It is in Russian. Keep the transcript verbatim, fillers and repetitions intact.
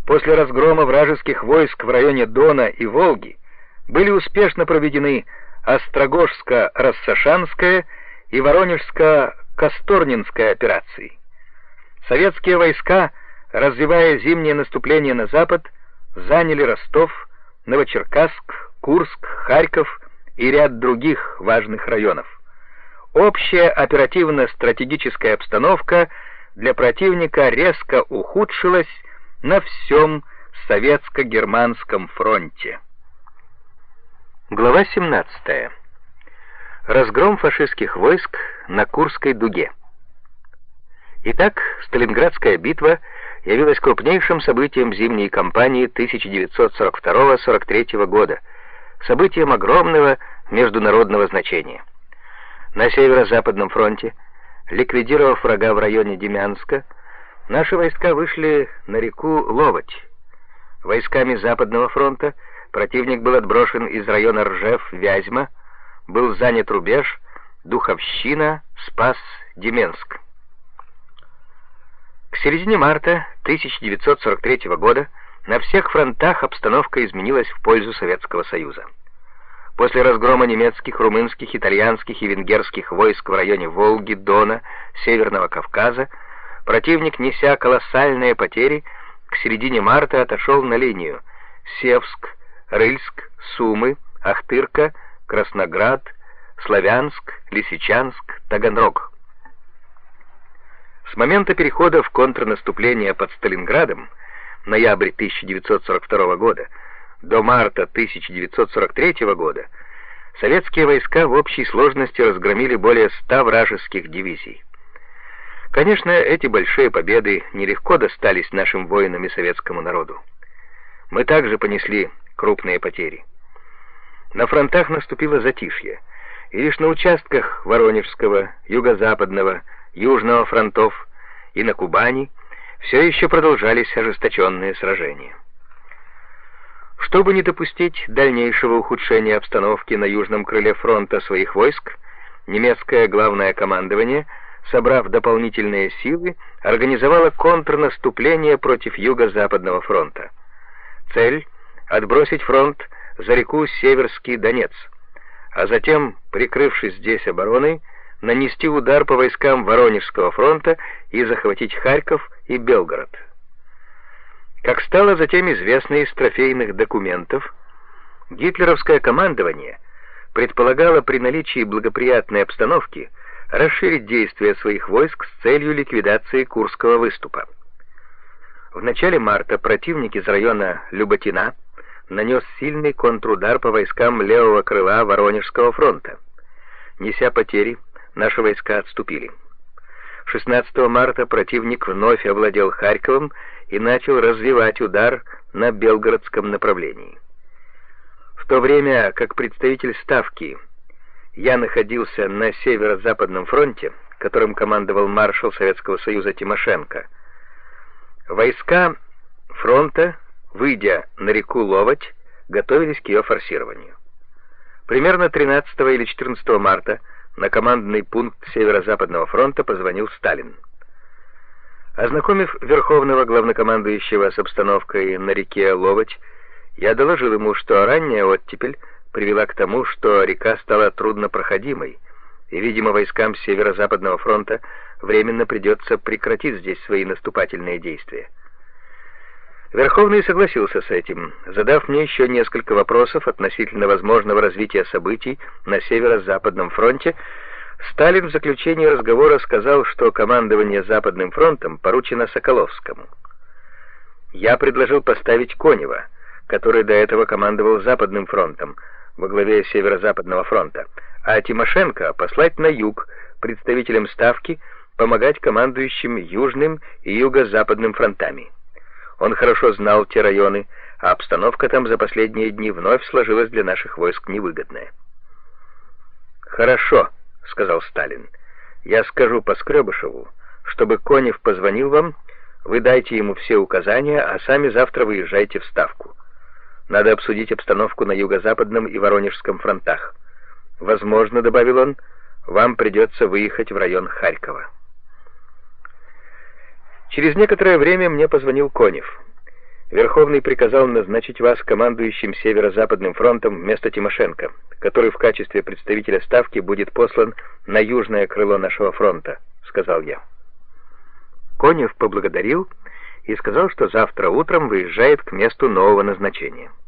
После разгрома вражеских войск в районе Дона и Волги были успешно проведены Острогожско-Рассашанская и Воронежско-Касторнинская операции. Советские войска, развивая зимнее наступление на запад, заняли Ростов, Новочеркасск, Курск, Харьков и ряд других важных районов. Общая оперативно-стратегическая обстановка для противника резко ухудшилась на всем советско-германском фронте. Глава семнадцатая. Разгром фашистских войск на Курской дуге. Итак, Сталинградская битва явилась крупнейшим событием зимней кампании тысяча девятьсот сорок второго — сорок третьего года, событием огромного международного значения. На северо-западном фронте, ликвидировав врага в районе Демянска, наши войска вышли на реку Ловоть. Войсками Западного фронта противник был отброшен из района Ржев-Вязьма, был занят рубеж Духовщина, Спас, Деменск. К середине марта тысяча девятьсот сорок третьего года на всех фронтах обстановка изменилась в пользу Советского Союза. После разгрома немецких, румынских, итальянских и венгерских войск в районе Волги, Дона, Северного Кавказа, противник, неся колоссальные потери, к середине марта отошел на линию Севск, Рыльск, Сумы, Ахтырка, Красноград, Славянск, Лисичанск, Таганрог. С момента перехода в контрнаступление под Сталинградом, ноябрь тысяча девятьсот сорок второго года, до марта тысяча девятьсот сорок третьего года, советские войска в общей сложности разгромили более ста вражеских дивизий. Конечно, эти большие победы нелегко достались нашим воинам и советскому народу. Мы также понесли крупные потери. На фронтах наступило затишье, и лишь на участках Воронежского, Юго-Западного, Южного фронтов и на Кубани все еще продолжались ожесточенные сражения. Чтобы не допустить дальнейшего ухудшения обстановки на южном крыле фронта своих войск, немецкое главное командование, собрав дополнительные силы, организовало контрнаступление против Юго-Западного фронта. Цель — отбросить фронт за реку Северский Донец, а затем, прикрывшись здесь обороной, нанести удар по войскам Воронежского фронта и захватить Харьков и Белгород. Как стало затем известно из трофейных документов, гитлеровское командование предполагало при наличии благоприятной обстановки расширить действия своих войск с целью ликвидации Курского выступа. В начале марта противник из района Люботина нанес сильный контрудар по войскам левого крыла Воронежского фронта. Неся потери, наши войска отступили. шестнадцатого марта противник вновь овладел Харьковом и начал развивать удар на Белгородском направлении. В то время как представитель Ставки я находился на северо-западном фронте, которым командовал маршал Советского Союза Тимошенко, войска фронта, выйдя на реку Ловоть, готовились к ее форсированию. Примерно тринадцатого или четырнадцатого марта на командный пункт Северо-Западного фронта позвонил Сталин. Ознакомив Верховного Главнокомандующего с обстановкой на реке Ловоть, я доложил ему, что ранняя оттепель привела к тому, что река стала труднопроходимой, и, видимо, войскам Северо-Западного фронта временно придется прекратить здесь свои наступательные действия. Верховный согласился с этим, задав мне еще несколько вопросов относительно возможного развития событий на Северо-Западном фронте. Сталин в заключении разговора сказал, что командование Западным фронтом поручено Соколовскому. Я предложил поставить Конева, который до этого командовал Западным фронтом, во главе Северо-Западного фронта, а Тимошенко послать на юг представителям Ставки помогать командующим Южным и Юго-Западным фронтами. Он хорошо знал те районы, а обстановка там за последние дни вновь сложилась для наших войск невыгодная. «Хорошо», — сказал Сталин, — «я скажу Поскребышеву, чтобы Конев позвонил вам, вы дайте ему все указания, а сами завтра выезжайте в Ставку. Надо обсудить обстановку на Юго-Западном и Воронежском фронтах. Возможно, — добавил он, — вам придется выехать в район Харькова». Через некоторое время мне позвонил Конев. Верховный приказал назначить вас командующим Северо-Западным фронтом вместо Тимошенко, который в качестве представителя Ставки будет послан на южное крыло нашего фронта», — сказал я. Конев поблагодарил и сказал, что завтра утром выезжает к месту нового назначения.